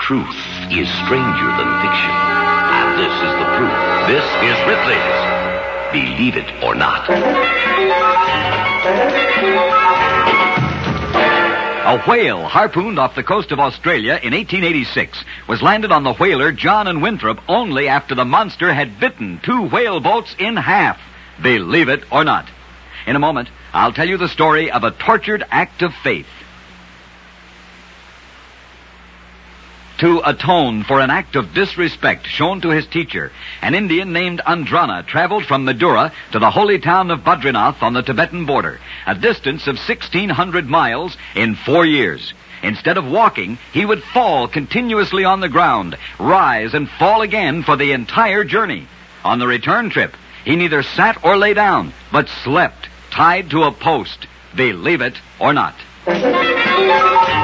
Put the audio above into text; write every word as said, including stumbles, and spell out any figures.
Truth is stranger than fiction. And this is the proof. This is Ripley's Believe It or Not. A whale harpooned off the coast of Australia in eighteen eighty-six was landed on the whaler John and Winthrop only after the monster had bitten two whale boats in half. Believe it or not. In a moment, I'll tell you the story of a tortured act of faith. To atone for an act of disrespect shown to his teacher, an Indian named Andrana traveled from Madura to the holy town of Badrinath on the Tibetan border, a distance of sixteen hundred miles in four years. Instead of walking, he would fall continuously on the ground, rise and fall again for the entire journey. On the return trip, he neither sat or lay down, but slept, tied to a post. Believe it or not.